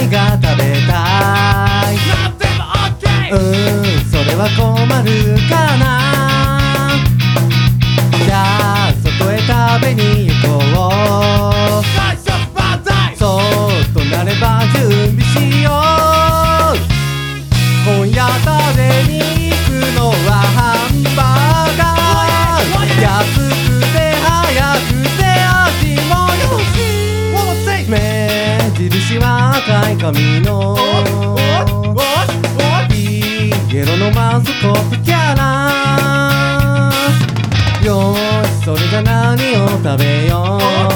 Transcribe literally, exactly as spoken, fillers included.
何が食べたい？ なんでもオッケー。 うーん、それは困るかな。じゃあ外へ食べに行こう。 最初バンザイ。 そうとなれば準備しよう。今夜食べに行くのはハンバーガー。安くて早くて味もよし。目印は赤い髪のイエロのマスコットキャラ。よし、それじゃ何を食べよう。